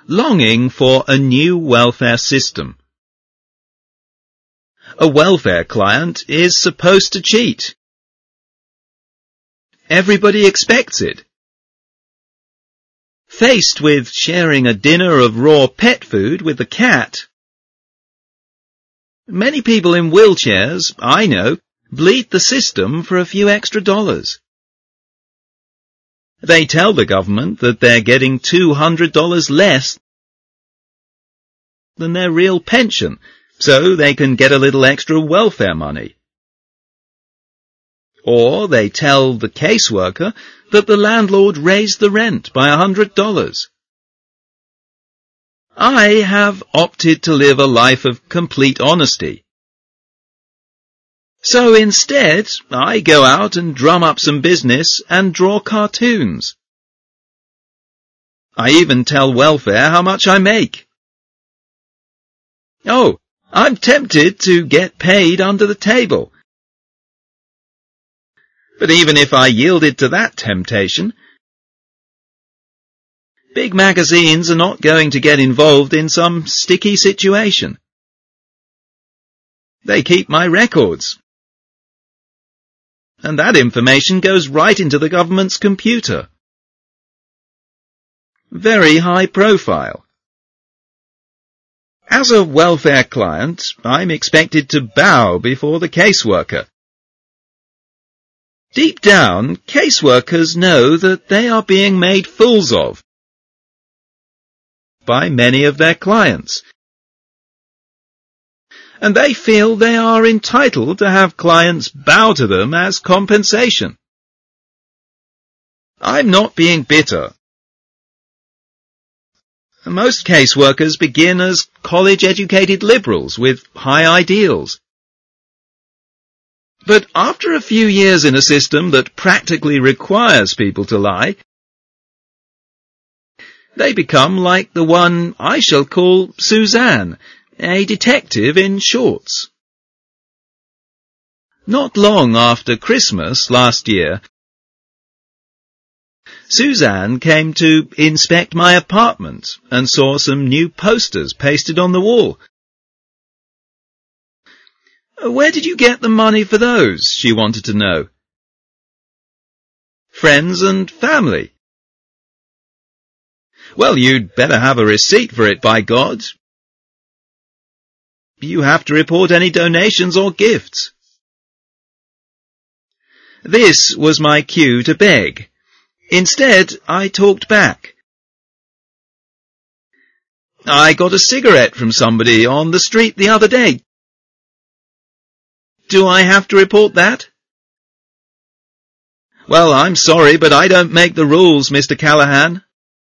longing for a new welfare system. A welfare client is supposed to cheat. Everybody expects it. Faced with sharing a dinner of raw pet food with the cat, many people in wheelchairs, I know, bleat the system for a few extra dollars. They tell the government that they're getting $200 less than their real pension, so they can get a little extra welfare money. Or they tell the caseworker that the landlord raised the rent by $100. I have opted to live a life of complete honesty. So instead, I go out and drum up some business and draw cartoons. I even tell welfare how much I make. Oh, I'm tempted to get paid under the table. But even if I yielded to that temptation, big magazines are not going to get involved in some sticky situation. They keep my records. And that information goes right into the government's computer. Very high profile. As a welfare client, I'm expected to bow before the caseworker. Deep down, caseworkers know that they are being made fools of by many of their clients, and they feel they are entitled to have clients bow to them as compensation. I'm not being bitter. Most caseworkers begin as college-educated liberals with high ideals. But after a few years in a system that practically requires people to lie, they become like the one I shall call Suzanne, a detective in shorts. Not long after Christmas last year, Suzanne came to inspect my apartment and saw some new posters pasted on the wall. Where did you get the money for those? She wanted to know. Friends and family. Well, you'd better have a receipt for it, by God. You have to report any donations or gifts. This was my cue to beg. Instead, I talked back. I got a cigarette from somebody on the street the other day. Do I have to report that? Well, I'm sorry, but I don't make the rules, Mr. Callahan.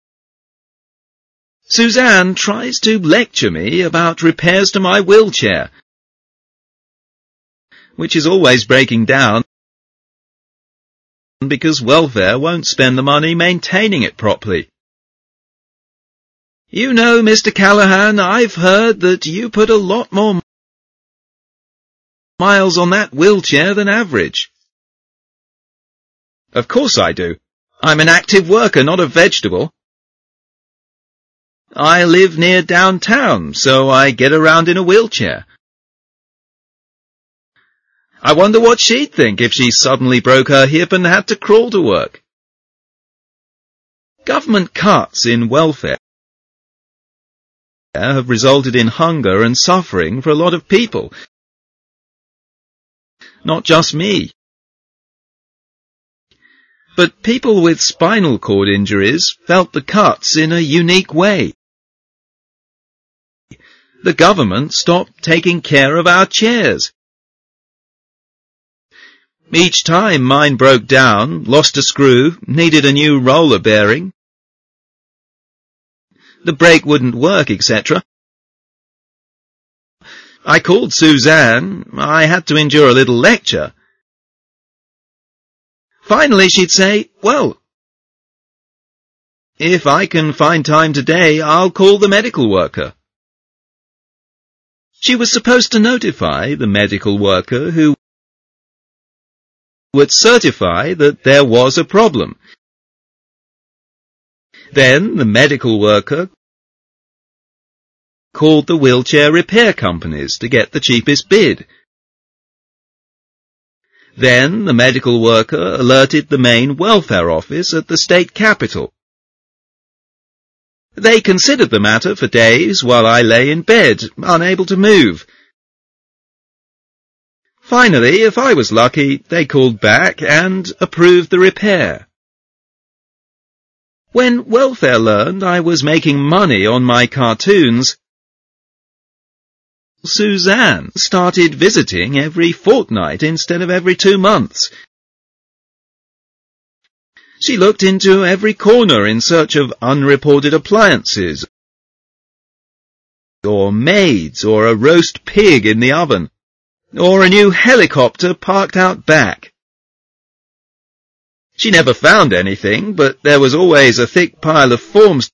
Suzanne tries to lecture me about repairs to my wheelchair, which is always breaking down because welfare won't spend the money maintaining it properly. You know, Mr. Callahan, I've heard that you put a lot more miles on that wheelchair than average. Of course I do. I'm an active worker, not a vegetable. I live near downtown, so I get around in a wheelchair. I wonder what she'd think if she suddenly broke her hip and had to crawl to work. Government cuts in welfare have resulted in hunger and suffering for a lot of people. Not just me. But people with spinal cord injuries felt the cuts in a unique way. The government stopped taking care of our chairs. Each time mine broke down, lost a screw, needed a new roller bearing, the brake wouldn't work, etc. I called Suzanne. I had to endure a little lecture. Finally she'd say, well, if I can find time today, I'll call the medical worker. She was supposed to notify the medical worker who would certify that there was a problem. Then the medical worker called the wheelchair repair companies to get the cheapest bid. Then the medical worker alerted the main welfare office at the state capital. They considered the matter for days while I lay in bed, unable to move. Finally, if I was lucky, they called back and approved the repair. When welfare learned I was making money on my cartoons, Suzanne started visiting every fortnight instead of every 2 months. She looked into every corner in search of unreported appliances, or maids, or a roast pig in the oven, or a new helicopter parked out back. She never found anything, but there was always a thick pile of forms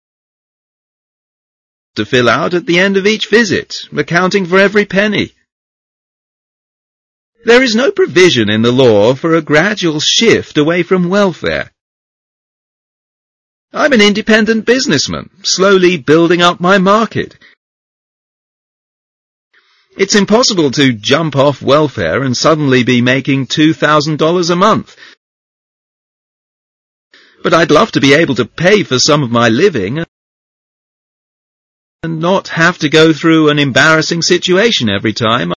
to fill out at the end of each visit, accounting for every penny. There is no provision in the law for a gradual shift away from welfare. I'm an independent businessman, slowly building up my market. It's impossible to jump off welfare and suddenly be making $2,000 a month. But I'd love to be able to pay for some of my living and not have to go through an embarrassing situation every time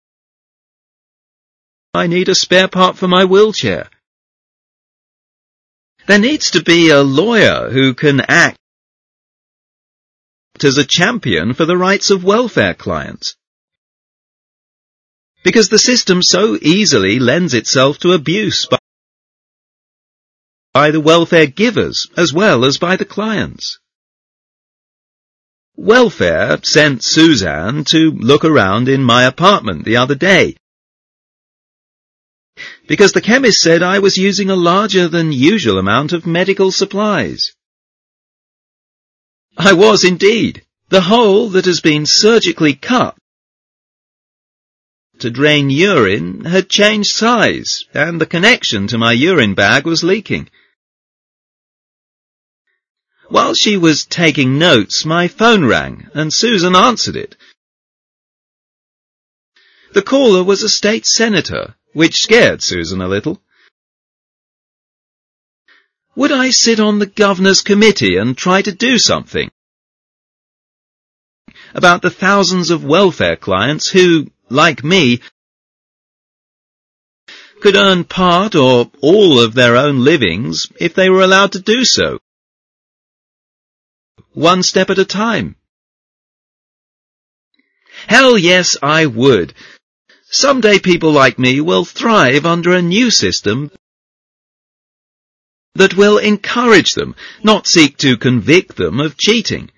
I need a spare part for my wheelchair. There needs to be a lawyer who can act as a champion for the rights of welfare clients, because the system so easily lends itself to abuse by the welfare givers as well as by the clients. Welfare sent Suzanne to look around in my apartment the other day, because the chemist said I was using a larger than usual amount of medical supplies. I was indeed. The hole that has been surgically cut to drain urine had changed size, and the connection to my urine bag was leaking. While she was taking notes, my phone rang, and Susan answered it. The caller was a state senator, which scared Susan a little. Would I sit on the governor's committee and try to do something about the thousands of welfare clients who, like me, could earn part or all of their own livings if they were allowed to do so, one step at a time? Hell yes, I would. Someday people like me will thrive under a new system that will encourage them, not seek to convict them of cheating.